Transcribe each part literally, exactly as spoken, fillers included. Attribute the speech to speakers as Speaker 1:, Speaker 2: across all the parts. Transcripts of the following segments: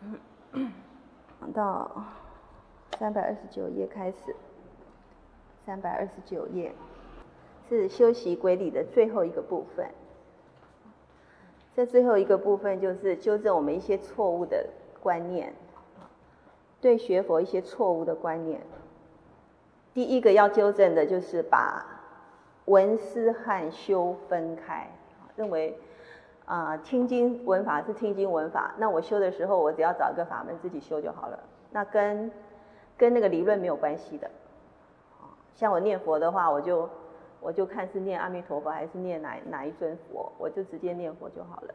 Speaker 1: 到三百二十九页开始，三百二十九页是修习归理的最后一个部分。这最后一个部分就是纠正我们一些错误的观念，对学佛一些错误的观念。第一个要纠正的就是把闻思和修分开，认为啊、呃，听经闻法是听经闻法，那我修的时候我只要找一个法门自己修就好了，那跟跟那个理论没有关系的。像我念佛的话，我就我就看是念阿弥陀佛还是念哪哪一尊佛，我就直接念佛就好了。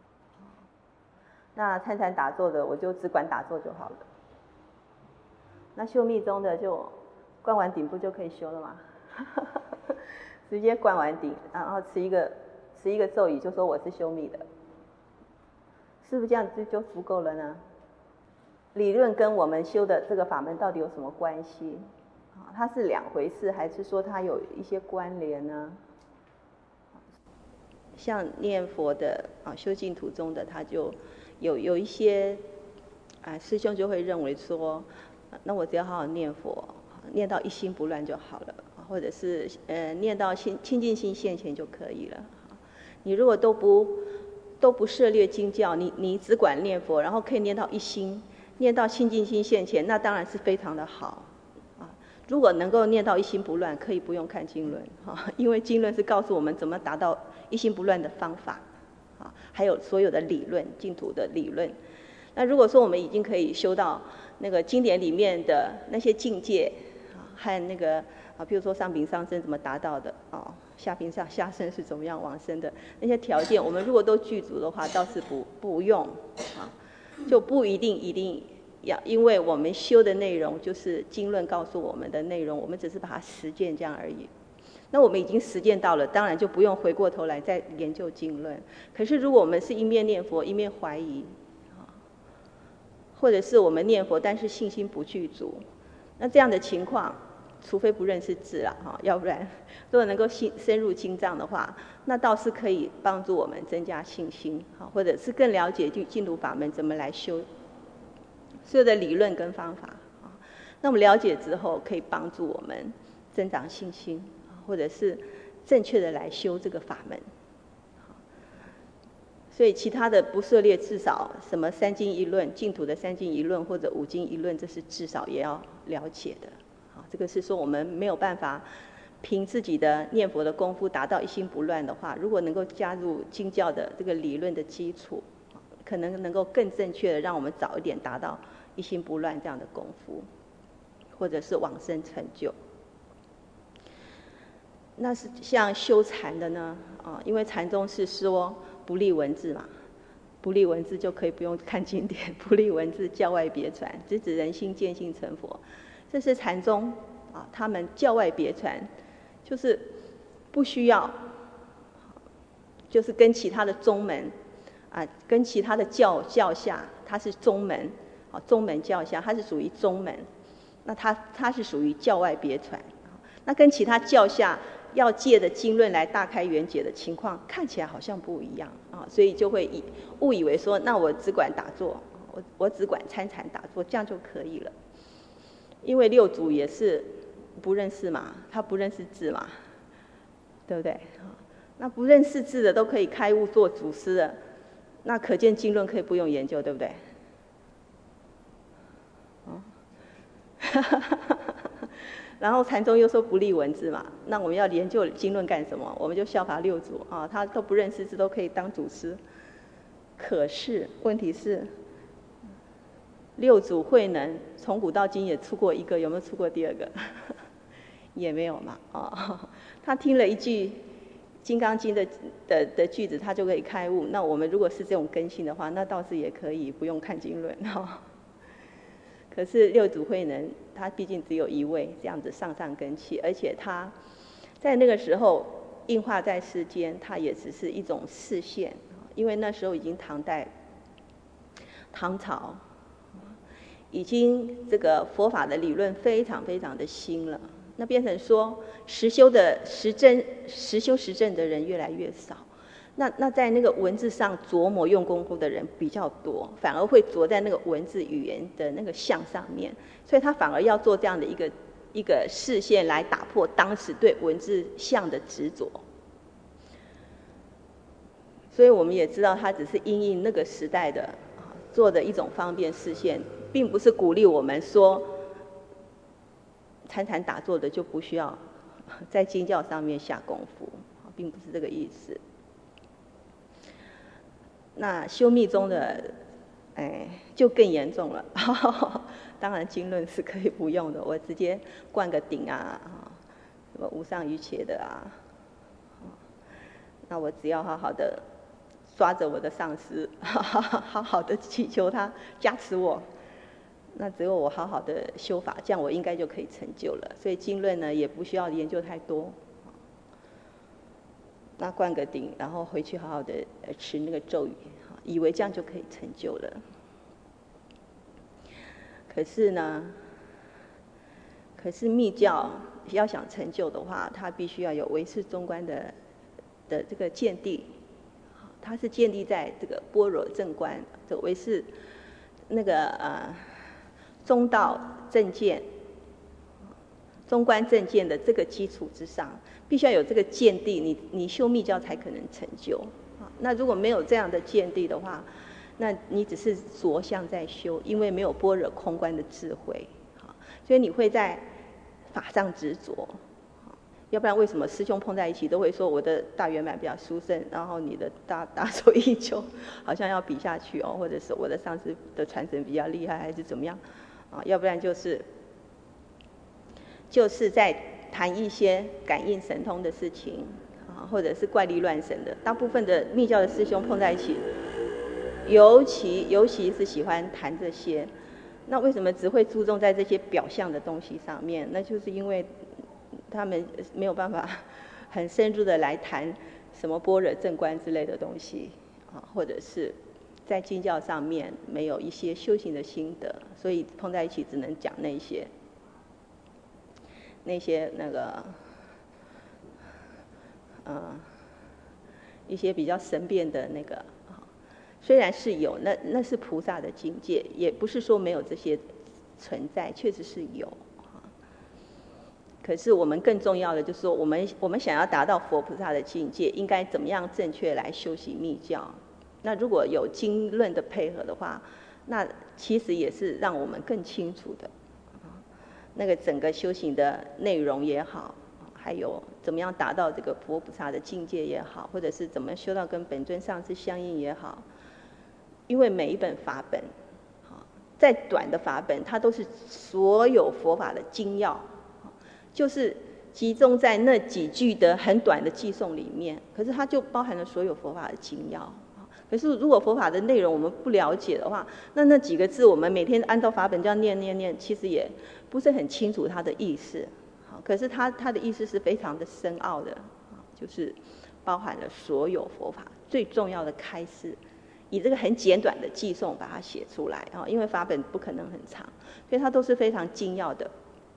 Speaker 1: 那参禅打坐的，我就只管打坐就好了。那修密宗的就灌完顶不就可以修了吗？直接灌完顶，然后持一个持一个咒语，就说我是修密的，是不是这样子就足够了呢？理论跟我们修的这个法门到底有什么关系？它是两回事，还是说它有一些关联呢？像念佛的啊，修净土中的，他就有有一些啊师兄就会认为说，那我只要好好念佛，念到一心不乱就好了，或者是呃念到清清净心现前就可以了。你如果都不都不涉猎经教，你你只管念佛，然后可以念到一心，念到清净心现前，那当然是非常的好。如果能够念到一心不乱，可以不用看经论，因为经论是告诉我们怎么达到一心不乱的方法，还有所有的理论，净土的理论。那如果说我们已经可以修到那个经典里面的那些境界，和那个啊，比如说上品上生怎么达到的，哦，下品下下生是怎么样往生的，那些条件，我们如果都具足的话，倒是不不用啊，就不一定一定。要，因为我们修的内容就是经论告诉我们的内容，我们只是把它实践这样而已。那我们已经实践到了，当然就不用回过头来再研究经论。可是如果我们是一面念佛一面怀疑，或者是我们念佛但是信心不具足，那这样的情况，除非不认识字啦，哈，要不然如果能够深入经藏的话，那倒是可以帮助我们增加信心，或者是更了解净土法门怎么来修。所有的理论跟方法，那我们了解之后，可以帮助我们增长信心，或者是正确的来修这个法门。所以其他的不涉猎，至少什么三经一论、净土的三经一论或者五经一论，这是至少也要了解的。这个是说我们没有办法凭自己的念佛的功夫达到一心不乱的话，如果能够加入经教的这个理论的基础，可能能够更正确的让我们早一点达到一心不乱这样的功夫，或者是往生成就。那是像修禅的呢，啊，因为禅宗是说不立文字嘛，不立文字就可以不用看经典，不立文字教外别传，直指人心见性成佛。这是禅宗啊，他们教外别传，就是不需要，就是跟其他的宗门。啊，跟其他的教教下，它是宗门，啊，宗门教下，它是属于宗门，那它它是属于教外别传，那跟其他教下要借的经论来大开圆解的情况，看起来好像不一样啊，所以就会以误以为说，那我只管打坐，我我只管参禅打坐，这样就可以了，因为六祖也是不认识嘛，他不认识字嘛，对不对？那不认识字的都可以开悟做祖师的。那可见经论可以不用研究，对不对？哦，然后禅宗又说不立文字嘛，那我们要研究经论干什么？我们就效法六祖啊，他都不认识字都可以当祖师。可是问题是，六祖慧能从古到今也出过一个，有没有出过第二个？也没有嘛，哦，他听了一句金刚经的的的句子，他就可以开悟。那我们如果是这种根性的话，那倒是也可以不用看经论哈、哦。可是六祖慧能，他毕竟只有一位这样子上上根器，而且他在那个时候应化在世间，他也只是一种示现，因为那时候已经唐代、唐朝，已经这个佛法的理论非常非常的新了。那变成说实修的实证实修实证的人越来越少， 那那在那个文字上琢磨用功夫的人比较多，反而会着在那个文字语言的那个像上面，所以他反而要做这样的一个一个视线来打破当时对文字像的执着。所以我们也知道，他只是因应那个时代的做的一种方便视线，并不是鼓励我们说参禅打坐的就不需要在经教上面下功夫，并不是这个意思。那修密宗的，哎，就更严重了。当然经论是可以不用的，我直接灌个顶啊，什么无上瑜伽的啊，那我只要好好的抓着我的上师，好好的祈求他加持我。那只有我好好的修法，这样我应该就可以成就了。所以经论呢，也不需要研究太多。那灌个顶，然后回去好好的持那个咒语，以为这样就可以成就了。可是呢，可是密教要想成就的话，它必须要有唯识中观的的这个见地，它是建立在这个般若正观，这唯识那个呃中道正见、中观正见的这个基础之上。必须要有这个见地，你你修密教才可能成就。那如果没有这样的见地的话，那你只是着相在修，因为没有般若空观的智慧，所以你会在法上执着。要不然为什么师兄碰在一起都会说我的大圆满比较殊胜，然后你的大大手一球好像要比下去哦，或者是我的上师的传承比较厉害，还是怎么样啊？要不然就是就是在谈一些感应神通的事情啊，或者是怪力乱神的。大部分的密教的师兄碰在一起，尤其尤其是喜欢谈这些。那为什么只会注重在这些表象的东西上面？那就是因为他们没有办法很深入的来谈什么般若正观之类的东西啊，或者是在经教上面没有一些修行的心得，所以碰在一起只能讲那些。那些那个，呃，一些比较神变的那个，虽然是有，那那是菩萨的境界，也不是说没有这些存在，确实是有。可是我们更重要的就是说，我们我们想要达到佛菩萨的境界，应该怎么样正确来修习密教？那如果有经论的配合的话，那其实也是让我们更清楚的。那个整个修行的内容也好，还有怎么样达到这个佛菩萨的境界也好，或者是怎么修到跟本尊上师相应也好，因为每一本法本，再短的法本，它都是所有佛法的精要，就是集中在那几句的很短的偈颂里面，可是它就包含了所有佛法的精要。可是如果佛法的内容我们不了解的话，那那几个字我们每天按照法本这样念念念，其实也不是很清楚它的意思。可是它它的意思是非常的深奥的，就是包含了所有佛法最重要的开示，以这个很简短的偈颂把它写出来啊，因为法本不可能很长，所以它都是非常精要的。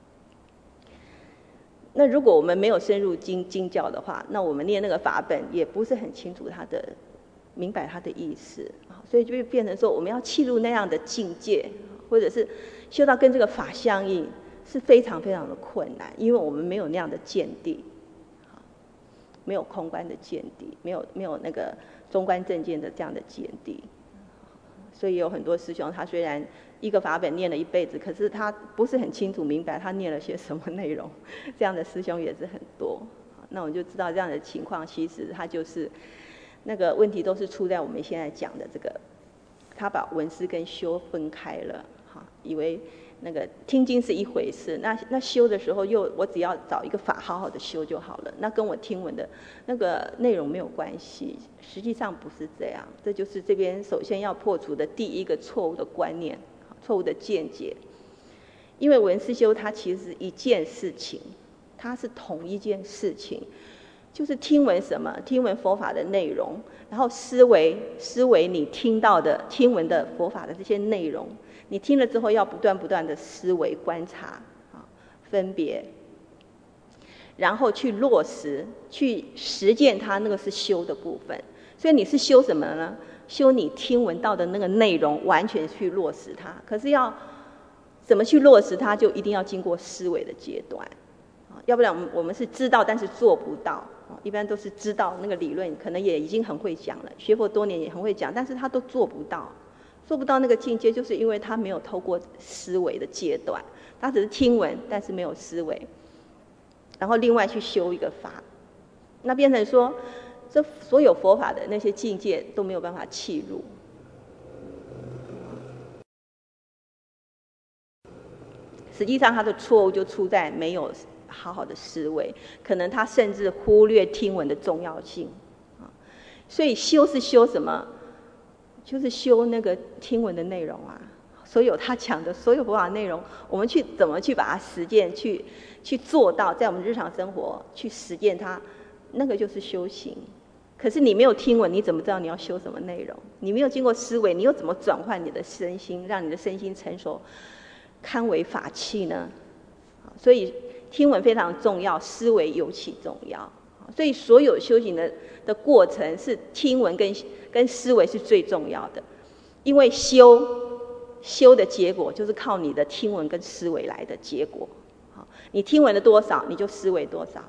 Speaker 1: 那如果我们没有深入经经教的话，那我们念那个法本也不是很清楚它的明白它的意思，所以就变成说我们要契入那样的境界，或者是修到跟这个法相应，是非常非常的困难，因为我们没有那样的见地，没有空观的见地，没有没有那个中观正见的这样的见地。所以有很多师兄，他虽然一个法本念了一辈子，可是他不是很清楚明白他念了些什么内容，这样的师兄也是很多。那我们就知道这样的情况，其实他就是那个问题都是出在我们现在讲的这个，他把闻思跟修分开了，哈，以为那个听经是一回事，那那修的时候又我只要找一个法好好的修就好了，那跟我听闻的那个内容没有关系，实际上不是这样。这就是这边首先要破除的第一个错误的观念，错误的见解。因为闻思修它其实是一件事情，它是同一件事情。就是听闻什么？听闻佛法的内容，然后思维思维你听到的、听闻的佛法的这些内容，你听了之后要不断不断的思维、观察、啊分别，然后去落实、去实践它，那个是修的部分。 所以你是修什么呢？修你听闻到的那个内容，完全去落实它。可是要怎么去落实它，就一定要经过思维的阶段，要不然我们我们是知道，但是做不到。一般都是知道那个理论，可能也已经很会讲了，学佛多年也很会讲，但是他都做不到，做不到那个境界，就是因为他没有透过思维的阶段，他只是听闻，但是没有思维，然后另外去修一个法，那变成说，这所有佛法的那些境界都没有办法契入。实际上他的错误就出在没有好好的思维，可能他甚至忽略听闻的重要性。所以修是修什么？就是修那个听闻的内容啊。所有他讲的所有佛法内容，我们去怎么去把它实践，去去做到，在我们日常生活去实践它，那个就是修行。可是你没有听闻，你怎么知道你要修什么内容？你没有经过思维，你又怎么转换你的身心，让你的身心成熟，堪为法器呢？所以听闻非常重要，思维尤其重要。所以所有修行的的过程是听闻跟跟思维是最重要的，因为修修的结果就是靠你的听闻跟思维来的结果。你听闻了多少，你就思维多少；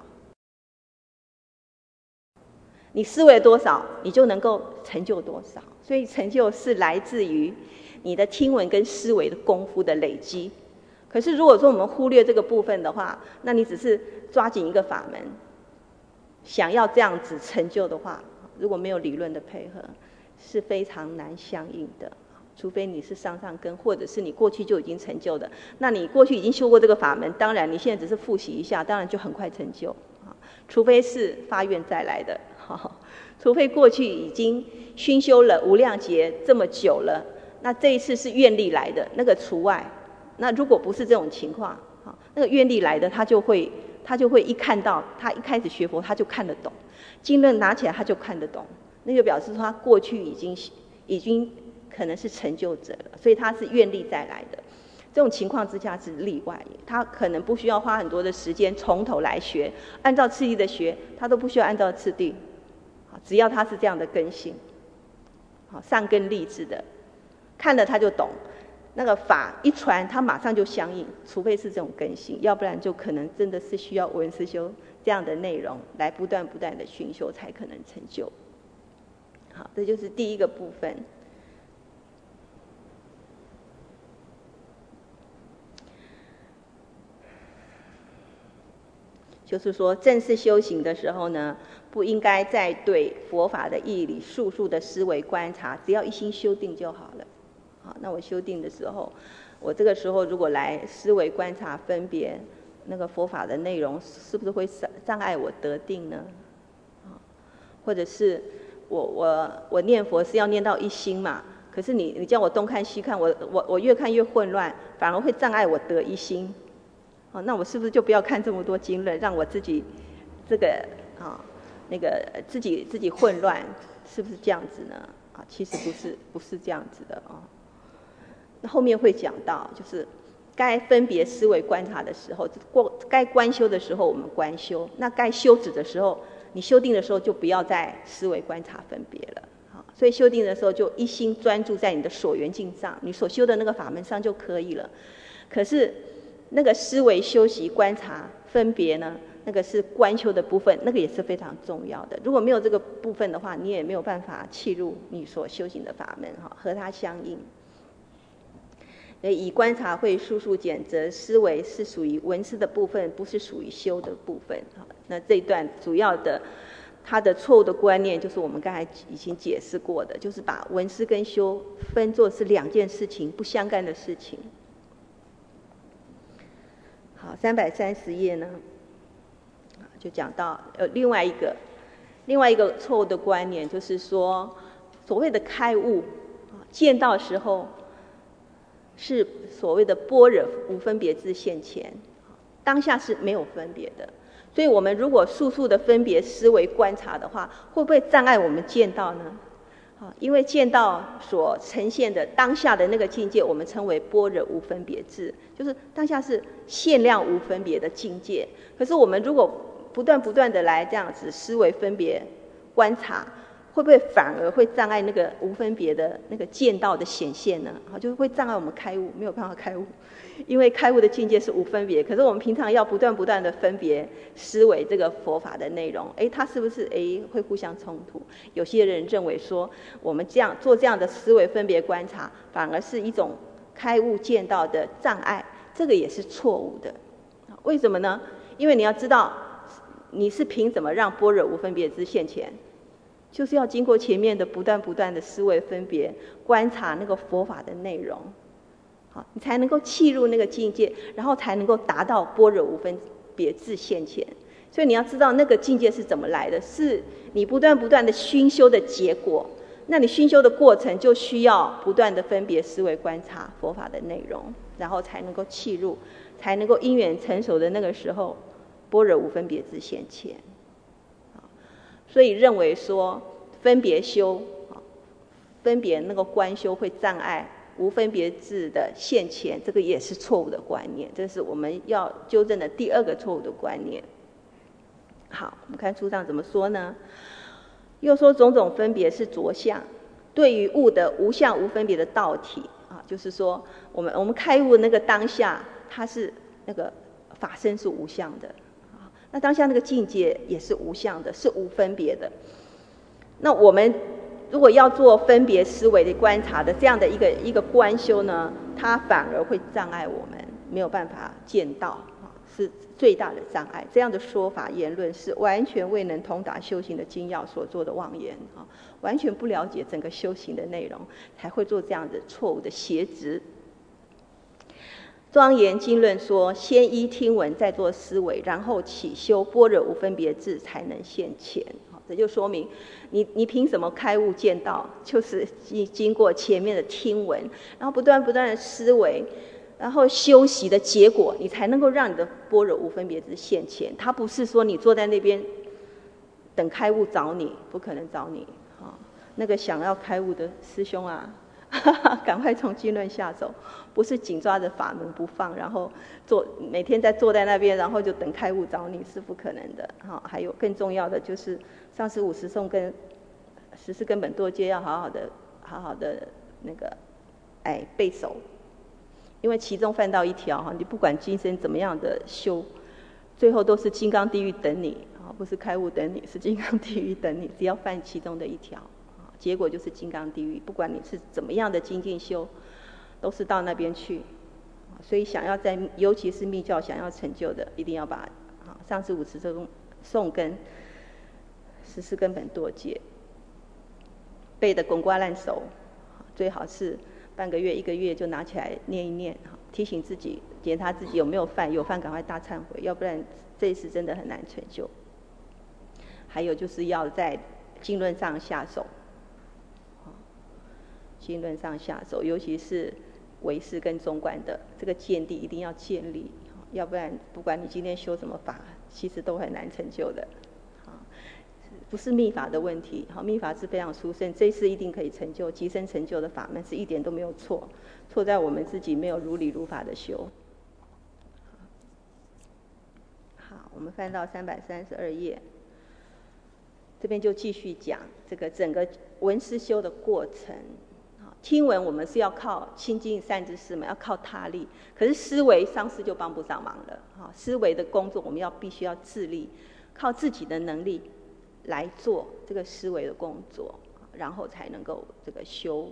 Speaker 1: 你思维多少，你就能够成就多少。所以成就是来自于你的听闻跟思维的功夫的累积。可是如果说我们忽略这个部分的话，那你只是抓紧一个法门，想要这样子成就的话，如果没有理论的配合，是非常难相应的。除非你是上上根，或者是你过去就已经成就的，那你过去已经修过这个法门，当然你现在只是复习一下，当然就很快成就。除非是发愿再来的，除非过去已经熏修了无量劫这么久了，那这一次是愿力来的，那个除外。那如果不是这种情况，那个愿力来的，他就会他就会一看到，他一开始学佛他就看得懂，经论拿起来他就看得懂，那就表示说他过去已经已经可能是成就者了，所以他是愿力再来的。这种情况之下是例外，他可能不需要花很多的时间从头来学，按照次第的学，他都不需要按照次第，只要他是这样的根性，上根立志的，看了他就懂。那个法一传，它马上就相应，除非是这种根性，要不然就可能真的是需要文思修这样的内容来不断不断的熏修，才可能成就。好，这就是第一个部分。就是说，正式修行的时候呢，不应该再对佛法的义理速速的思维观察，只要一心修定就好了。好，那我修定的时候，我这个时候如果来思维观察分别那个佛法的内容，是不是会障碍我得定呢？或者是我我我念佛是要念到一心嘛？可是你你叫我东看西看，我我我越看越混乱，反而会障碍我得一心。哦，那我是不是就不要看这么多经论，让我自己这个啊、哦、那个自己自己混乱，是不是这样子呢？啊，其实不是不是这样子的啊。那后面会讲到，就是该分别思维观察的时候，过该观修的时候我们观修，那该修止的时候，你修定的时候就不要再思维观察分别了。好，所以修定的时候就一心专注在你的所缘境上，你所修的那个法门上就可以了。可是那个思维修习观察分别呢，那个是观修的部分，那个也是非常重要的。如果没有这个部分的话，你也没有办法契入你所修行的法门，和它相应。以观察会速速减，则思维是属于闻思的部分，不是属于修的部分。那这一段主要的它的错误的观念，就是我们刚才已经解释过的，就是把闻思跟修分作是两件事情，不相干的事情。好，三百三十页呢，就讲到呃另外一个另外一个错误的观念，就是说所谓的开悟，见到时候是所谓的般若无分别智现前，当下是没有分别的。所以我们如果速速的分别思维观察的话，会不会障碍我们见到呢？因为见到所呈现的当下的那个境界，我们称为般若无分别智，就是当下是限量无分别的境界。可是我们如果不断不断的来这样子思维分别观察， 会不会反而会障碍那个无分别的那个见道的显现呢？好，就是会障碍我们开悟，没有办法开悟，因为开悟的境界是无分别。可是我们平常要不断不断的分别思维这个佛法的内容，哎，它是不是哎会互相冲突？有些人认为说，我们这样做这样的思维分别观察，反而是一种开悟见道的障碍，这个也是错误的。为什么呢？因为你要知道，你是凭什么让般若无分别智现前？就是要经过前面的不断不断的思维分别观察那个佛法的内容，好，你才能够契入那个境界，然后才能够达到般若无分别智现前。所以你要知道那个境界是怎么来的，是你不断不断的熏修的结果。那你熏修的过程就需要不断的分别思维观察佛法的内容，然后才能够契入，才能够因缘成熟的那个时候，般若无分别智现前。所以认为说分别修，分别那个观修会障碍无分别智的现前，这个也是错误的观念，这是我们要纠正的第二个错误的观念。好，我们看书上怎么说呢？又说种种分别是着相，对于悟的无相无分别的道体啊，就是说我们我们开悟那个当下，它是那个法身是无相的。那当下那个境界也是无相的，是无分别的。那我们如果要做分别思维的观察的这样的一个一个观修呢，它反而会障碍我们没有办法见道，是最大的障碍。这样的说法言论是完全未能通达修行的精要所做的妄言，完全不了解整个修行的内容，才会做这样的错误的邪执。庄严经论说，先依听闻，再做思维，然后起修般若无分别智，才能现前。这就说明你你凭什么开悟见道？就是经过前面的听闻，然后不断不断的思维，然后修习的结果，你才能够让你的般若无分别智现前。它不是说你坐在那边等开悟找你，不可能找你。那个想要开悟的师兄啊，赶快从经论下手，不是紧抓着法门不放，然后坐每天在坐在那边，然后就等开悟找你，是不可能的。哈，还有更重要的就是上师五十颂跟十四根本堕戒要好好的、好好的那个哎背熟，因为其中犯到一条哈，你不管今生怎么样的修，最后都是金刚地狱等你啊，不是开悟等你，是金刚地狱等你，只要犯其中的一条。结果就是金刚地狱，不管你是怎么样的精进修，都是到那边去。所以想要在，尤其是密教想要成就的，一定要把上师五十颂跟十四根本堕戒背得滚瓜烂熟，最好是半个月一个月就拿起来念一念，提醒自己检查自己有没有犯，有犯赶快大忏悔，要不然这一次真的很难成就。还有就是要在经论上下手，经论上下手，尤其是唯识跟中观的这个见地一定要建立，要不然不管你今天修什么法，其实都很难成就的。不是密法的问题，密法是非常殊胜，这一次一定可以成就，即生成就的法门是一点都没有错，错在我们自己没有如理如法的修。好，我们翻到三百三十二页，这边就继续讲这个整个闻思修的过程。听闻我们是要靠清净善知识嘛，要靠他力，可是思维上师就帮不上忙了。思维的工作我们要必须要自力，靠自己的能力来做这个思维的工作，然后才能够这个修，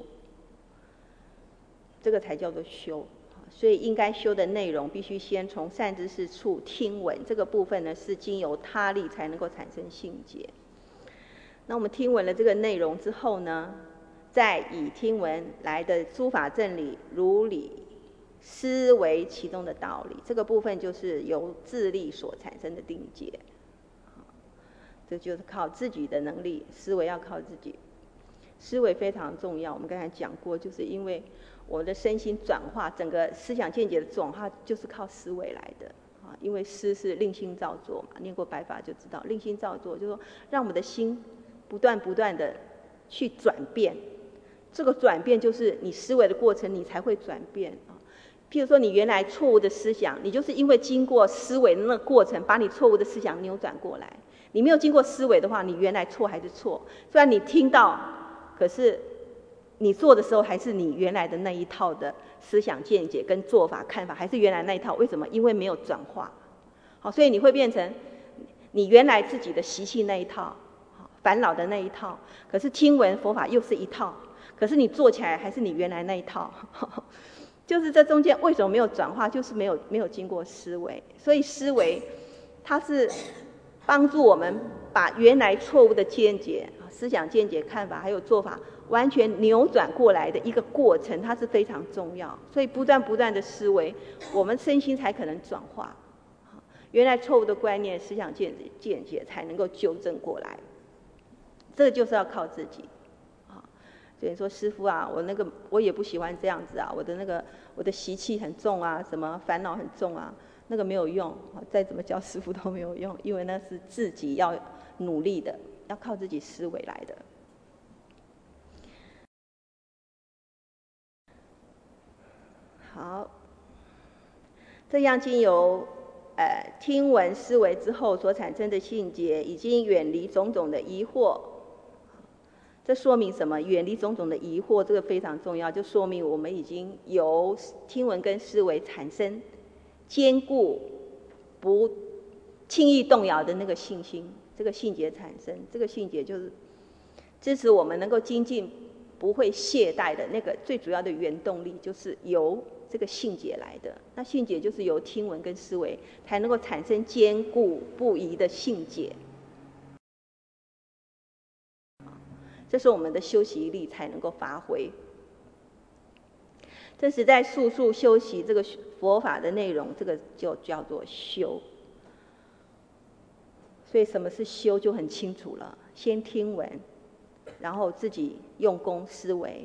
Speaker 1: 这个才叫做修。所以应该修的内容必须先从善知识处听闻，这个部分呢是经由他力才能够产生信解。那我们听闻了这个内容之后呢，再以听闻来的诸法正理如理思维其中的道理，这个部分就是由自力所产生的定解。这就是靠自己的能力，思维要靠自己，思维非常重要。我们刚才讲过，就是因为我的身心转化，整个思想见解的转化就是靠思维来的啊。因为思是令心造作嘛，念过白法就知道，令心造作就是说让我们的心不断不断的去转变。这个转变就是你思维的过程，你才会转变啊。譬如说，你原来错误的思想，你就是因为经过思维的那个过程，把你错误的思想扭转过来。 你没有经过思维的话，你原来错还是错。虽然你听到，可是你做的时候还是你原来的那一套的思想见解跟做法看法，还是原来那一套。为什么？因为没有转化。好，所以你会变成你原来自己的习气那一套，烦恼的那一套。可是听闻佛法又是一套，可是你做起来还是你原来那一套。就是这中间为什么没有转化，就是没有没有经过思维。所以思维它是帮助我们把原来错误的见解、思想见解、看法还有做法完全扭转过来的一个过程，它是非常重要。所以不断不断的思维，我们身心才可能转化，原来错误的观念、思想见解、见解才能够纠正过来。这个就是要靠自己。所以说师父啊，我那个我也不喜欢这样子啊，我的那个我的习气很重啊，什么烦恼很重啊，那个没有用，再怎么教师父都没有用，因为那是自己要努力的，要靠自己思维来的。好，这样经由呃听闻思维之后所产生的信解，已经远离种种的疑惑。这说明什么？远离种种的疑惑，这个非常重要，就说明我们已经由听闻跟思维产生坚固、不轻易动摇的那个信心，这个信解产生，这个信解就是支持我们能够精进、不会懈怠的那个最主要的原动力，就是由这个信解来的。那信解就是由听闻跟思维才能够产生坚固不移的信解。这是我们的修习力才能够发挥。这是在述述修习这个佛法的内容，这个就叫做修。所以什么是修就很清楚了，先听闻，然后自己用功思维，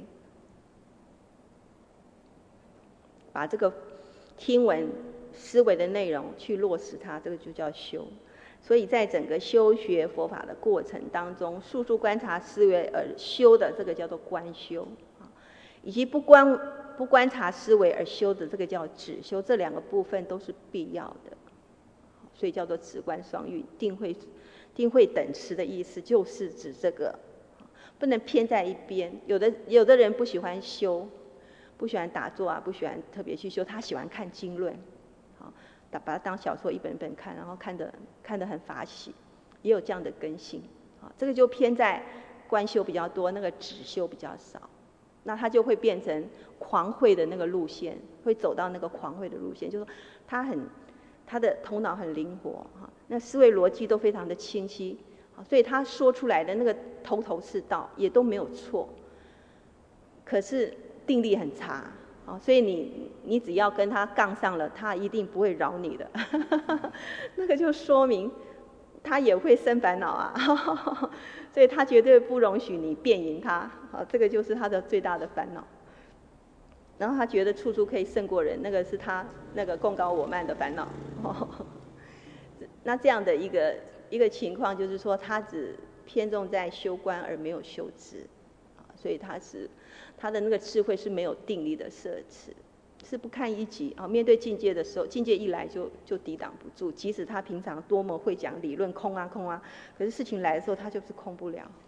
Speaker 1: 把这个听闻思维的内容去落实它，这个就叫修。所以在整个修学佛法的过程当中，述述观察思维而修的，这个叫做观修，以及不观不观察思维而修的，这个叫止修。这两个部分都是必要的，所以叫做止观双运，定慧定慧等持的意思就是指这个，不能偏在一边。有的有的人不喜欢修，不喜欢打坐啊，不喜欢特别去修，他喜欢看经论，把它当小说一本本看，然后看得看得很法喜，也有这样的根性。啊，这个就偏在观修比较多，那个止修比较少。那他就会变成狂慧的那个路线，会走到那个狂慧的路线，就是说他很他的头脑很灵活，哈，那思维逻辑都非常的清晰，所以他说出来的那个头头是道，也都没有错。可是定力很差。哦，所以你你只要跟他杠上了，他一定不会饶你的。那个就说明他也会生烦恼啊，所以他绝对不容许你辩赢他。好，这个就是他的最大的烦恼。然后他觉得处处可以胜过人，那个是他那个贡高我慢的烦恼。那这样的一个一个情况，就是说他只偏重在修观而没有修智，所以他是。他的那个智慧是没有定力的摄持，是不堪一击啊！面对境界的时候，境界一来就就抵挡不住。即使他平常多么会讲理论空啊空啊，可是事情来的时候，他就是空不了。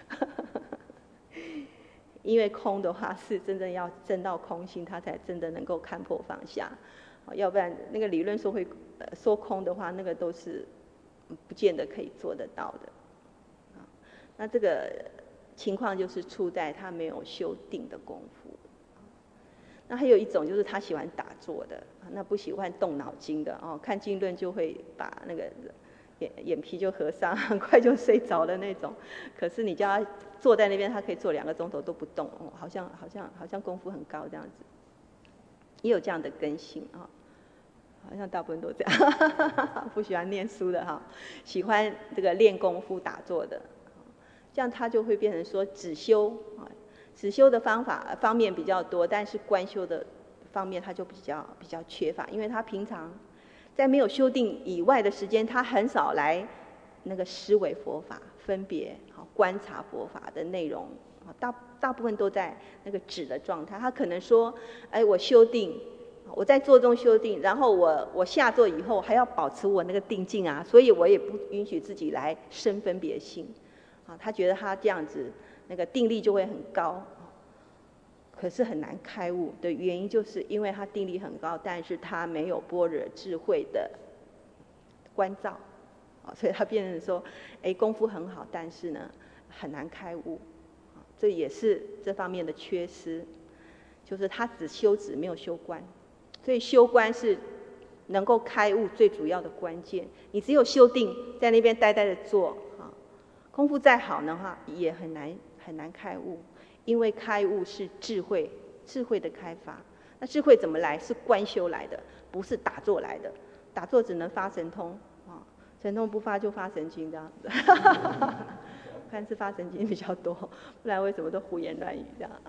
Speaker 1: 因为空的话是真正要证到空心，他才真的能够看破放下。要不然那个理论说会呃说空的话，那个都是不见得可以做得到的。那这个。情况就是出在他没有修定的功夫。那还有一种就是他喜欢打坐的，那不喜欢动脑筋的哦，看经论就会把那个眼眼皮就合上，很快就睡着的那种。可是你叫他坐在那边，他可以坐两个钟头都不动，哦，好像好像好像功夫很高这样子，也有这样的根性啊，好像大部分都这样，不喜欢念书的哈，喜欢这个练功夫打坐的。这样他就会变成说止修啊，止修的方法方面比较多，但是观修的方面他就比较比较缺乏，因为他平常在没有修定以外的时间，他很少来那个思维佛法、分别、观察佛法的内容，大大部分都在那个止的状态。他可能说，哎，我修定， 我在坐中修定，然后我我下坐以后还要保持我那个定境啊，所以我也不允许自己来生分别心啊。他觉得他这样子那个定力就会很高，可是很难开悟的原因，就是因为他定力很高，但是他没有般若智慧的关照啊，所以他变成说，哎，功夫很好，但是呢很难开悟，这也是这方面的缺失，就是他只修止没有修观。所以修观是能够开悟最主要的关键。你只有修定，在那边呆呆的做，啊，功夫再好的话，也很难很难开悟，因为开悟是智慧，智慧的开发。那智慧怎么来？是观修来的，不是打坐来的。打坐只能发神通，啊，神通不发就发神经这样子。看是发神经比较多，不然为什么都胡言乱语这样？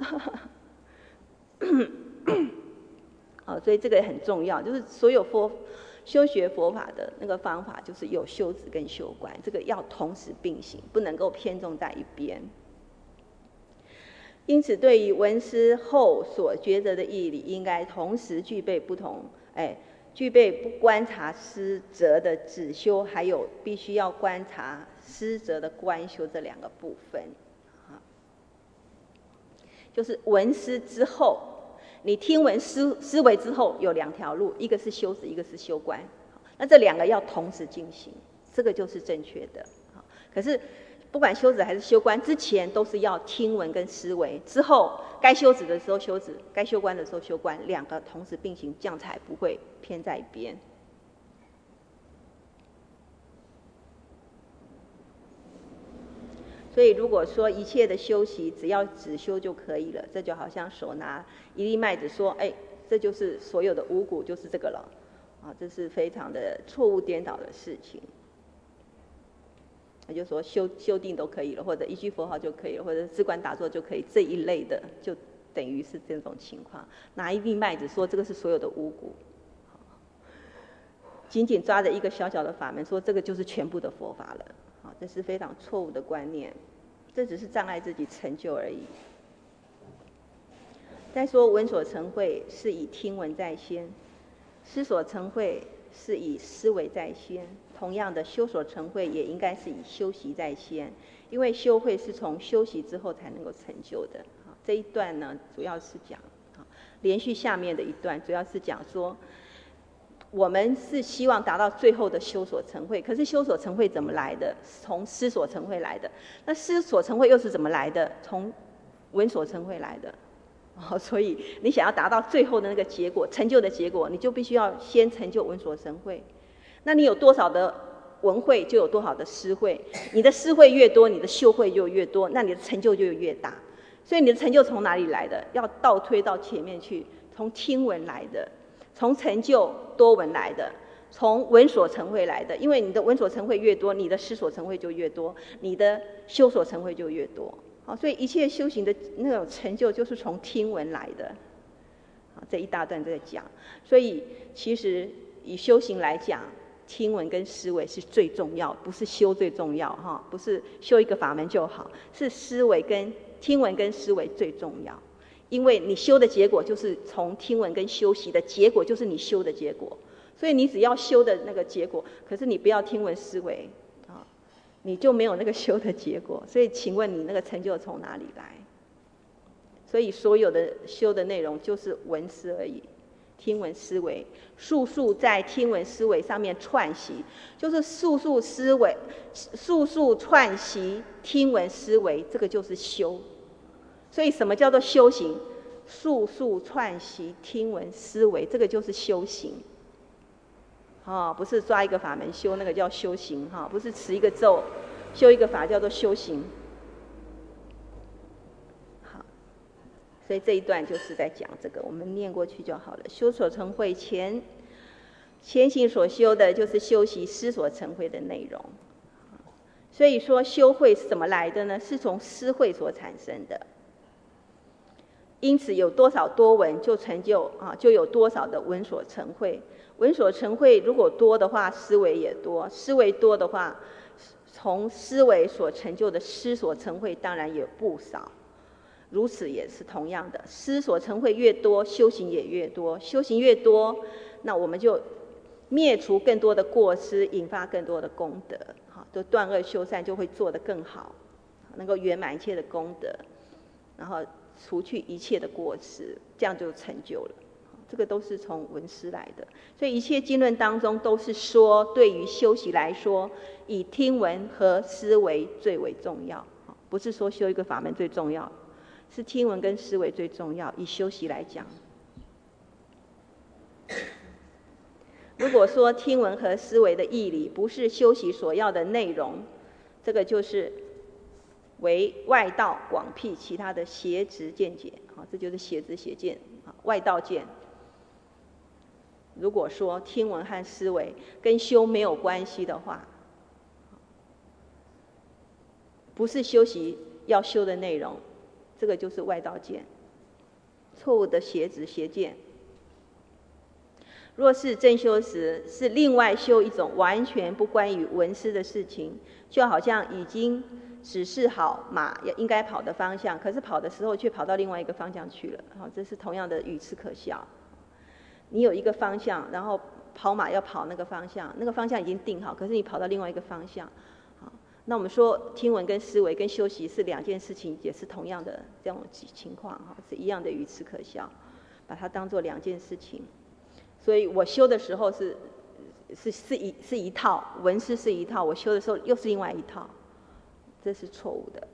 Speaker 1: 哦，所以这个也很重要，就是所有佛修学佛法的那个方法，就是有修止跟修观，这个要同时并行，不能够偏重在一边。因此，对于闻思后所抉择的义理，应该同时具备不同，哎，具备不观察思则的止修，还有必须要观察思则的观修这两个部分。啊，就是闻思之后。你听闻思思维之后有两条路，一个是修止，一个是修观。那这两个要同时进行，这个就是正确的。可是不管修止还是修观，之前都是要听闻跟思维，之后该修止的时候修止，该修观的时候修观，两个同时并行，这样才不会偏在一边。所以如果说一切的修习只要只修就可以了，这就好像手拿一粒麦子说，哎，这就是所有的五谷就是这个了，啊，这是非常的错误颠倒的事情。那就说修修定都可以了，或者一句佛号就可以了，或者自观打坐就可以，这一类的就等于是这种情况。拿一粒麦子说这个是所有的五谷，紧紧抓着一个小小的法门说这个就是全部的佛法了。好，这是非常错误的观念，这只是障碍自己成就而已。再说闻所成慧是以听闻在先，思所成慧是以思维在先，同样的修所成慧也应该是以修习在先，因为修慧是从修习之后才能够成就的。好，这一段呢主要是讲，好，连续下面的一段主要是讲说我们是希望达到最后的修所成慧，可是修所成慧怎么来的？从思所成慧来的。那思所成慧又是怎么来的？从闻所成慧来的。哦，所以你想要达到最后的那个结果，成就的结果，你就必须要先成就闻所成慧。那你有多少的闻慧，就有多少的思慧。你的思慧越多，你的修慧就越多，那你的成就就越大。所以你的成就从哪里来的？要倒推到前面去，从听闻来的。从成就多闻来的，从闻所成慧来的，因为你的闻所成慧越多，你的思所成慧就越多，你的修所成慧就越多。好，所以一切修行的那种成就就是从听闻来的。好，这一大段在讲，所以其实以修行来讲，听闻跟思维是最重要，不是修最重要哈，不是修一个法门就好，是思维跟听闻跟思维最重要。因为你修的结果就是从听闻跟修习的结果，就是你修的结果。所以你只要修的那个结果，可是你不要听闻思维啊，你就没有那个修的结果。所以请问你那个成就从哪里来？所以所有的修的内容就是闻思而已，听闻思维，速速在听闻思维上面串习，就是速速思维，速速串习听闻思维，这个就是修。所以什么叫做修行？速速串习听闻思维，这个就是修行。哦，不是抓一个法门修，那个叫修行哈，不是持一个咒修一个法叫做修行。好，所以这一段就是在讲这个，我们念过去就好了。修所成慧前前行所修的就是修习思所成慧的内容。所以说修慧是怎么来的呢？是从思慧所产生的。因此有多少多闻就成就啊，就有多少的闻所成慧。闻所成慧如果多的话，思维也多；思维多的话，从思维所成就的思所成慧当然也不少。 如此也是同样的，思所成慧越多，修行也越多，修行越多，那我们就灭除更多的过失，引发更多的功德，好，就断恶修善就会做得更好，能够圆满一切的功德，然后除去一切的过失，这样就成就了。这个都是从文思来的，所以一切经论当中都是说，对于修习来说，以听闻和思维最为重要，不是说修一个法门最重要，是听闻跟思维最重要。以修习来讲，如果说听闻和思维的义理不是修习所要的内容，这个就是为外道广辟其他的邪执见解，这就是邪执邪见，外道见。如果说听闻和思维跟修没有关系的话，不是修习要修的内容，这个就是外道见，错误的邪执邪见。若是正修时，是另外修一种完全不关于闻思的事情，就好像已经指示好马应该跑的方向，可是跑的时候却跑到另外一个方向去了，这是同样的语词可笑。你有一个方向，然后跑马要跑那个方向，那个方向已经定好，可是你跑到另外一个方向，那我们说听闻跟思维跟修习是两件事情，也是同样的这种情况，是一样的语词可笑，把它当作两件事情。所以我修的时候是是是一是一套，闻思是一套，我修的时候又是另外一套，这是错误的。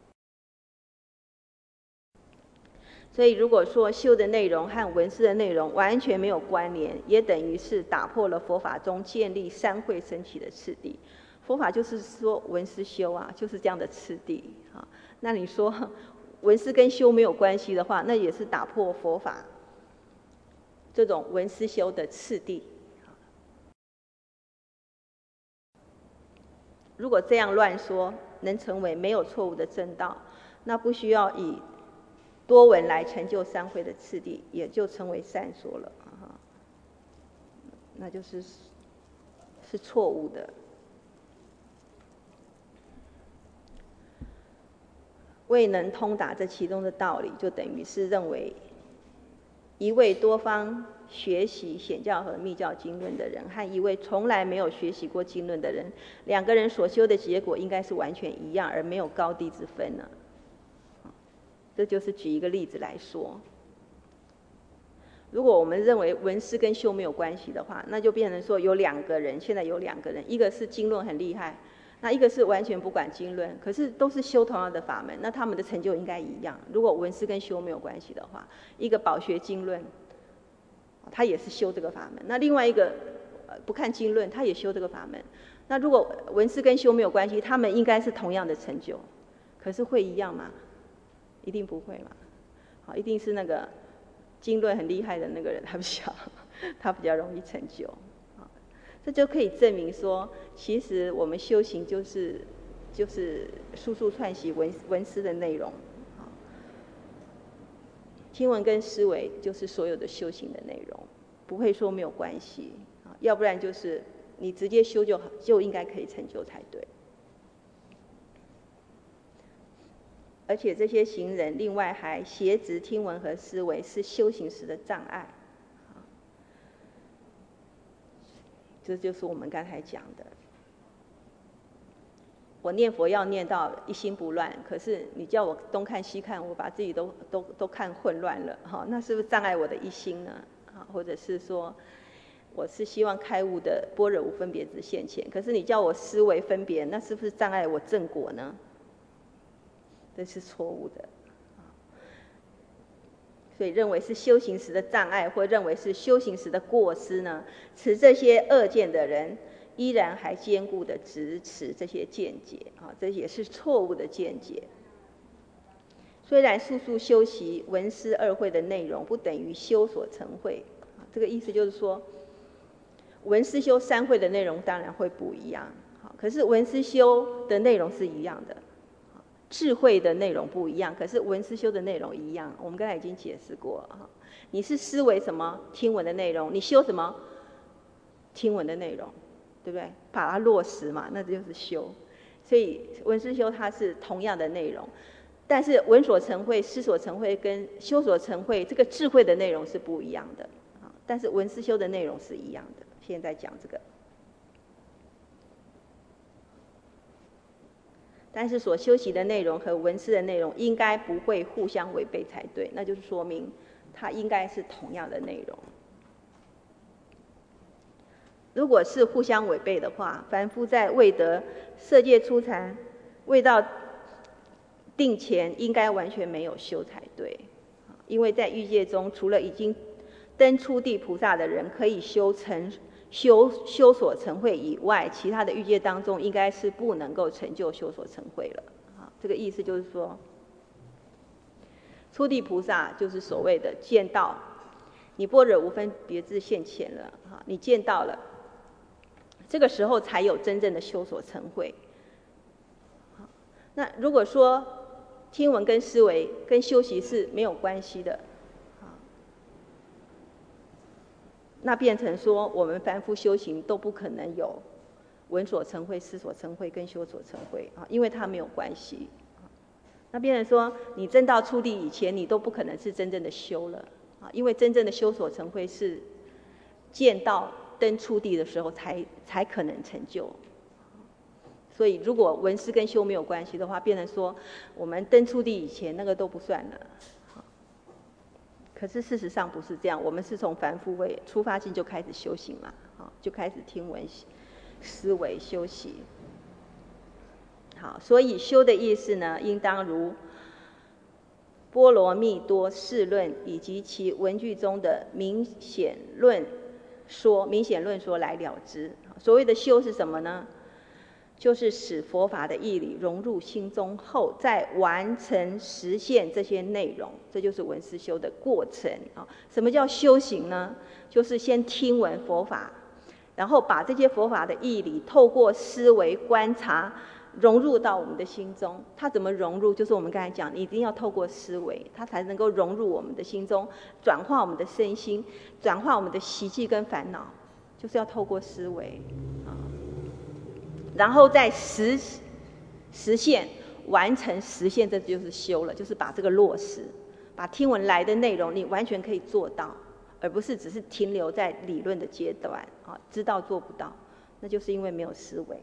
Speaker 1: 所以如果说修的内容和闻思的内容完全没有关联，也等于是打破了佛法中建立三慧升起的次第。佛法就是说闻思修啊，就是这样的次第啊。那你说闻思跟修没有关系的话，那也是打破佛法这种闻思修的次第。如果这样乱说，能成为没有错误的正道，那不需要以多闻来成就三慧的次第，也就成为善说了，那就是是错误的。未能通达这其中的道理，就等于是认为一位多方学习显教和密教经论的人，和一位从来没有学习过经论的人，两个人所修的结果应该是完全一样，而没有高低之分呢。这就是举一个例子来说，如果我们认为闻思跟修没有关系的话，那就变成说有两个人，现在有两个人，一个是经论很厉害，那一个是完全不管经论，可是都是修同样的法门，那他们的成就应该一样。如果闻思跟修没有关系的话，一个饱学经论，他也是修这个法门，那另外一个不看经论，他也修这个法门，那如果闻思跟修没有关系，他们应该是同样的成就，可是会一样吗？一定不会嘛，好，一定是那个经论很厉害的那个人，他比较他比较容易成就，这就可以证明说，其实我们修行就是就是速速串习闻闻思的内容，听闻跟思维就是所有的修行的内容，不会说没有关系，要不然就是你直接修就好，就应该可以成就才对。而且这些行人另外还邪执听闻和思维是修行时的障碍，这就是我们刚才讲的。我念佛要念到一心不乱，可是你叫我东看西看，我把自己都都都看混乱了，哈，那是不是障碍我的一心呢？啊，或者是说，我是希望开悟的般若无分别智现前，可是你叫我思维分别，那是不是障碍我正果呢？这是错误的，所以认为是修行时的障碍，或认为是修行时的过失呢？持这些恶见的人，依然还坚固的执持这些见解，啊，这也是错误的见解。虽然速速修习闻思二慧的内容不等于修所成慧，这个意思就是说，闻思修三慧的内容当然会不一样，可是闻思修的内容是一样的。智慧的内容不一样，可是闻思修的内容一样。我们刚才已经解释过了，你是思维什么听闻的内容，你修什么听闻的内容，对不对？把它落实嘛，那就是修。所以闻思修它是同样的内容， 但是闻所成慧、思所成慧跟修所成慧这个智慧的内容是不一样的，但是闻思修的内容是一样的。现在讲这个，但是所修习的内容和闻思的内容应该不会互相违背才对，那就是说明它应该是同样的内容。如果是互相违背的话，凡夫在未得色界初禅、未到定前，应该完全没有修才对。因为在欲界中，除了已经登初地菩萨的人可以修成修修所成慧以外，其他的欲界当中应该是不能够成就修所成慧了。这个意思就是说，初地菩萨就是所谓的见到，你般若无分别智现前了，你见到了，这个时候才有真正的修所成慧。那如果说听闻跟思维跟修习是没有关系的，那变成说我们凡夫修行都不可能有闻所成慧、思所成慧跟修所成慧啊，因为它没有关系。那变成说你真到初地以前，你都不可能是真正的修了啊，因为真正的修所成慧是见到登初地的时候才才可能成就。所以如果闻思跟修没有关系的话，变成说我们登初地以前那个都不算了。可是事实上不是这样，我们是从凡夫位出发性就开始修行嘛，就开始听闻思维修习。好，所以修的意思呢，应当如波罗蜜多释论以及其文句中的明显论说明显论说来了之。所谓的修是什么呢？就是使佛法的义理融入心中后，再完成实现这些内容，这就是闻思修的过程啊。什么叫修行呢？就是先听闻佛法，然后把这些佛法的义理透过思维观察融入到我们的心中。它怎么融入？就是我们刚才讲，你一定要透过思维，它才能够融入我们的心中，转化我们的身心，转化我们的习气跟烦恼，就是要透过思维啊。然后再实实现完成实现，这就是修了，就是把这个落实，把听闻来的内容你完全可以做到，而不是只是停留在理论的阶段啊，知道做不到，那就是因为没有思维。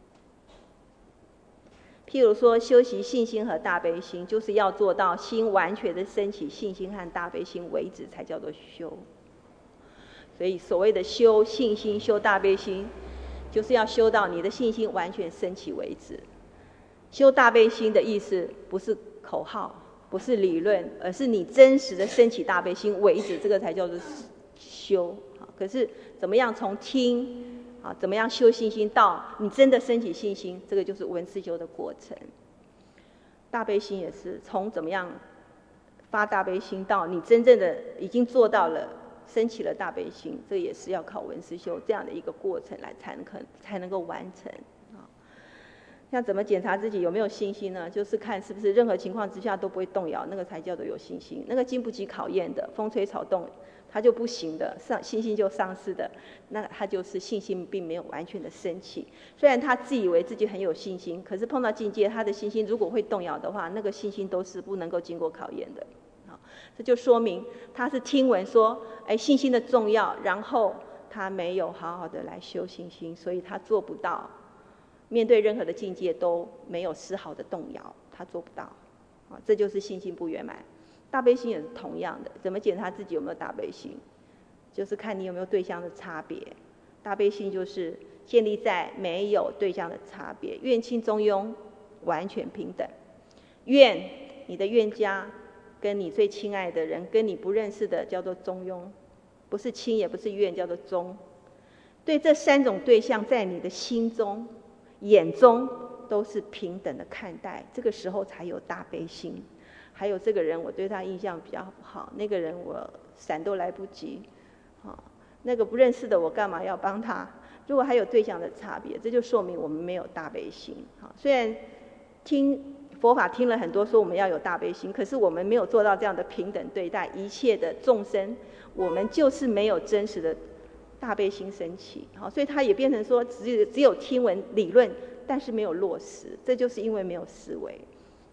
Speaker 1: 譬如说修习信心和大悲心，就是要做到心完全的升起信心和大悲心为止，才叫做修。所以所谓的修信心、修大悲心，就是要修到你的信心完全升起为止。修大悲心的意思不是口号，不是理论，而是你真实的升起大悲心为止，这个才叫做修。可是怎么样从听啊，怎么样修信心到你真的升起信心，这个就是闻思修的过程。大悲心也是从怎么样发大悲心到你真正的已经做到了升起了大悲心，这也是要靠闻思修这样的一个过程来才能才能够完成。像怎么检查自己有没有信心呢？就是看是不是任何情况之下都不会动摇，那个才叫做有信心。那个经不起考验的，风吹草动它就不行的，上信心就丧失的，那他就是信心并没有完全的升起。虽然他自以为自己很有信心，可是碰到境界，他的信心如果会动摇的话，那个信心都是不能够经过考验的。这就说明他是听闻说，哎，信心的重要，然后他没有好好的来修信心，所以他做不到，面对任何的境界都没有丝毫的动摇，他做不到，啊，这就是信心不圆满。大悲心也是同样的，怎么检查自己有没有大悲心？就是看你有没有对象的差别。大悲心就是建立在没有对象的差别，愿亲中庸，完全平等。愿你的愿家跟你最亲爱的人，跟你不认识的叫做中庸，不是亲也不是怨，叫做中。对这三种对象，在你的心中、眼中都是平等的看待，这个时候才有大悲心。还有这个人我对他印象比较好，那个人我闪都来不及，啊，那个不认识的我干嘛要帮他？如果还有对象的差别，这就说明我们没有大悲心。啊，虽然听佛法听了很多说我们要有大悲心，可是我们没有做到这样的平等对待一切的众生，我们就是没有真实的大悲心升起。好，所以它也变成说只有只有听闻理论，但是没有落实，这就是因为没有思维。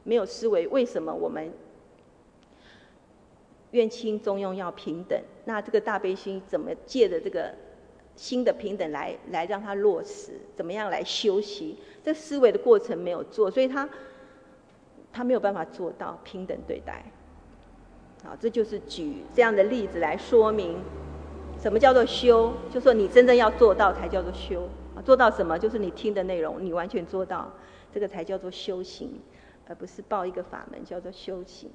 Speaker 1: 没有思维，为什么我们愿亲中庸要平等？那这个大悲心怎么借着这个心的平等来来让它落实？怎么样来修习？这思维的过程没有做，所以他他没有办法做到平等对待。好，这就是举这样的例子来说明什么叫做修，就说你真正要做到才叫做修。做到什么？就是你听的内容，你完全做到，这个才叫做修行，而不是报一个法门叫做修行。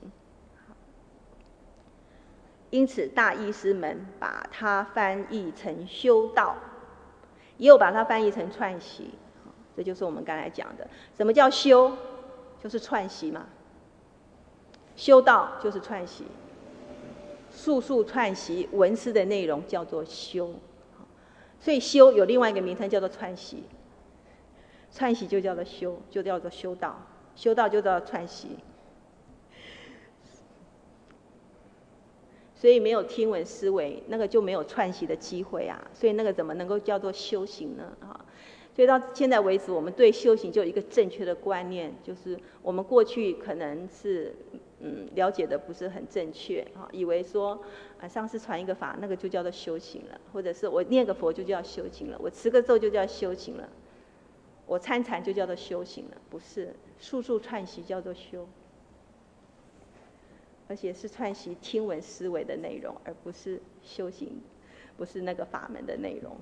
Speaker 1: 因此，大医师们把它翻译成修道，也有把它翻译成串习。这就是我们刚才讲的，什么叫修？就是串习嘛。修道就是串习，速速串习文思的内容叫做修。所以修有另外一个名称叫做串习，串习就叫做修，就叫做修道，修道就叫做串习。所以没有听闻思维，那个就没有串习的机会啊。所以那个怎么能够叫做修行呢？啊，所以到现在为止，我们对修行就有一个正确的观念，就是我们过去可能是嗯了解的不是很正确啊，以为说啊上师传一个法，那个就叫做修行了，或者是我念个佛就叫修行了，我持个咒就叫修行了，我参禅就叫做修行了，不是，速速串习叫做修，而且是串习听闻思维的内容，而不是修行，不是那个法门的内容。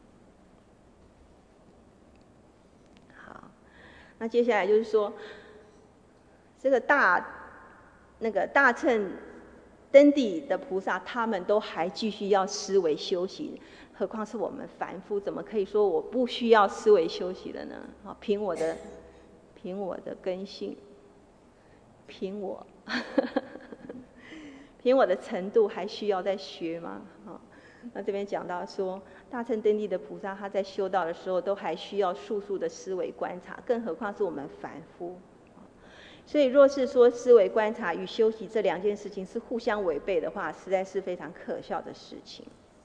Speaker 1: 好，那接下来就是说，这个大那个大乘登地的菩萨，他们都还继续要思维修行，何况是我们凡夫，怎么可以说我不需要思维修习的呢？啊，凭我的凭我的根性，凭我凭我的程度，还需要再学吗？啊，那这边讲到说，大乘登地的菩萨，他在修道的时候，都还需要速速的思维观察，更何况是我们凡夫。所以，若是说思维观察与修习这两件事情是互相违背的话，实在是非常可笑的事情。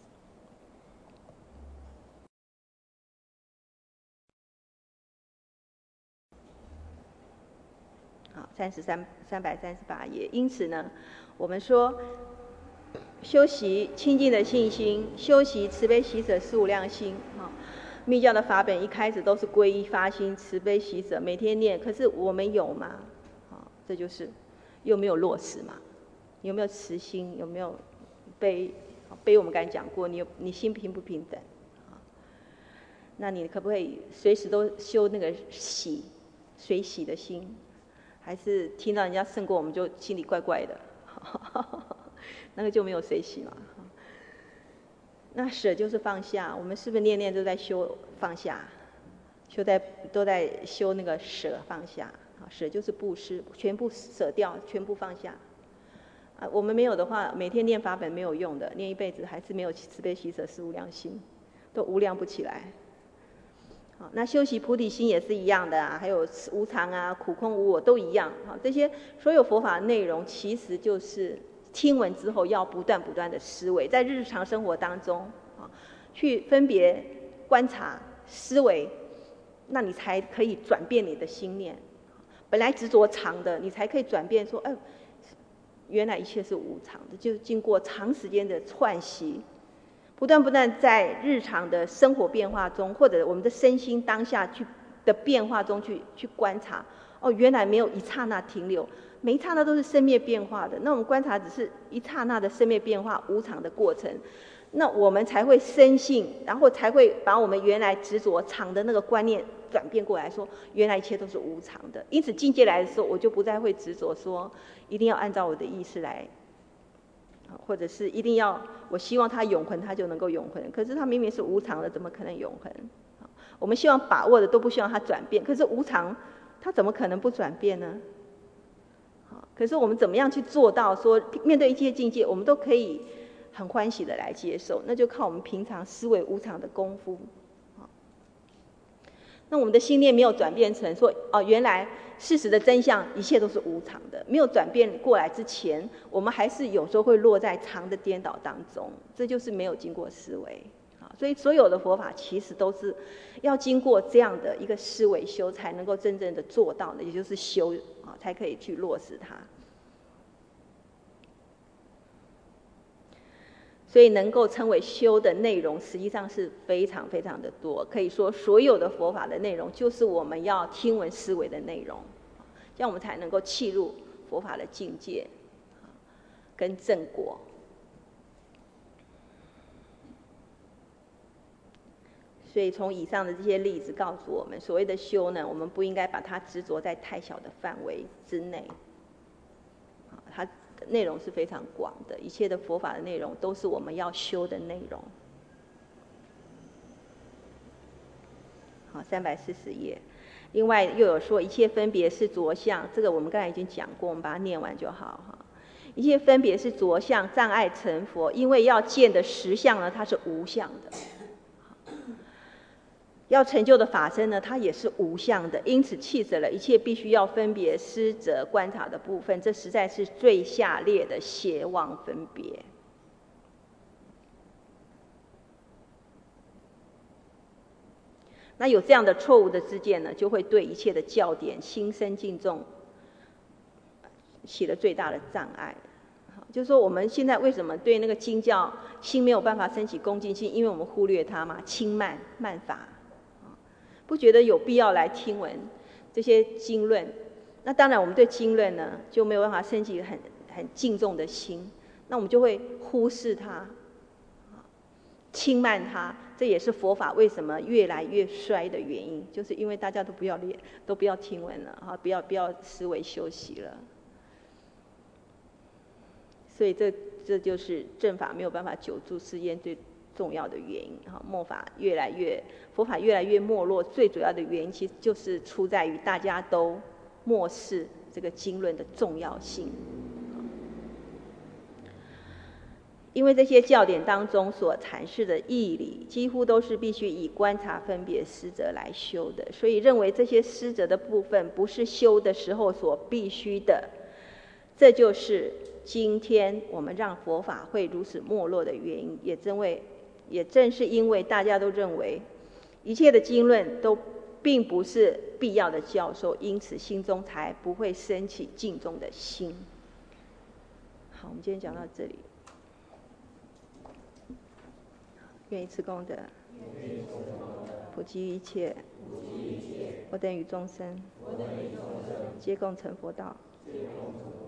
Speaker 1: 好，三十三三百三十八页。因此呢，我们说修习清净的信心，修习慈悲喜舍四无量心。啊，密教的法本一开始都是皈依发心慈悲喜舍，每天念。可是我们有吗？这就是又没有落实嘛？有没有慈心？有没有悲？悲我们刚才讲过，你有你心平不平等？那你可不可以随时都修那个喜随喜的心？还是听到人家胜过我们就心里怪怪的？那个就没有随喜嘛？那舍就是放下，我们是不是念念都在修放下？修在都在修那个舍放下。舍就是布施，全部舍掉，全部放下。啊，我们没有的话，每天念法本没有用的，念一辈子还是没有慈悲喜舍四无量心，都无量不起来。好，那修习菩提心也是一样的啊，还有无常啊、苦空无我都一样。好，这些所有佛法内容，其实就是听闻之后要不断不断的思维，在日常生活当中啊，去分别观察思维，那你才可以转变你的心念。本来执着常的，你才可以转变说，哎，原来一切是无常的。就经过长时间的串习，不断不断在日常的生活变化中，或者我们的身心当下去的变化中去去观察，哦，原来没有一刹那停留，每一刹那都是生灭变化的。那我们观察只是一刹那的生灭变化无常的过程，那我们才会深信，然后才会把我们原来执着常的那个观念转变过来说，原来一切都是无常的。因此境界来的时候，我就不再会执着说一定要按照我的意识来，或者是一定要我希望它永恒，它就能够永恒。可是它明明是无常的，怎么可能永恒？我们希望把握的都不希望它转变，可是无常它怎么可能不转变呢？可是我们怎么样去做到说面对一切境界，我们都可以很欢喜的来接受？那就靠我们平常思维无常的功夫。那我们的心念没有转变成说，哦，原来事实的真相一切都是无常的，没有转变过来之前，我们还是有时候会落在常的颠倒当中，这就是没有经过思维。 所以所有的佛法其实都是要经过这样的一个思维修，才能够真正的做到的，也就是修啊，才可以去落实它。所以能够称为修的内容，实际上是非常非常的多。可以说，所有的佛法的内容，就是我们要听闻思维的内容，这样我们才能够契入佛法的境界跟正果。所以从以上的这些例子告诉我们，所谓的修呢，我们不应该把它执着在太小的范围之内，它内容是非常广的，一切的佛法的内容都是我们要修的内容。好，三百四十页。另外又有说，一切分别是着相，这个我们刚才已经讲过，我们把它念完就好哈。一切分别是着相，障碍成佛，因为要见的实相呢，它是无相的。要成就的法身呢，它也是无相的，因此弃舍了一切必须要分别思则观察的部分，这实在是最下列的邪妄分别。那有这样的错误的知见呢，就会对一切的教典心生敬重起了最大的障碍。就是说，我们现在为什么对那个经教心没有办法升起恭敬心？因为我们忽略它嘛，轻慢慢法。不觉得有必要来听闻这些经论，那当然我们对经论呢就没有办法升起很很敬重的心，那我们就会忽视它，轻慢它。这也是佛法为什么越来越衰的原因，就是因为大家都不要练，都不要听闻了哈，不要不要思维修习了。所以这这就是正法没有办法久住世间最重要的原因哈，末法越来越佛法越来越没落，最主要的原因其实就是出在于大家都漠视这个经论的重要性。因为这些教典当中所阐释的义理，几乎都是必须以观察分别思则来修的，所以认为这些思则的部分不是修的时候所必须的，这就是今天我们让佛法会如此没落的原因，也正为也正是因为大家都认为一切的经论都并不是必要的教授，因此心中才不会升起敬重的心。好，我们今天讲到这里。愿以此功德，普及一切，我等与众生，皆共成佛道。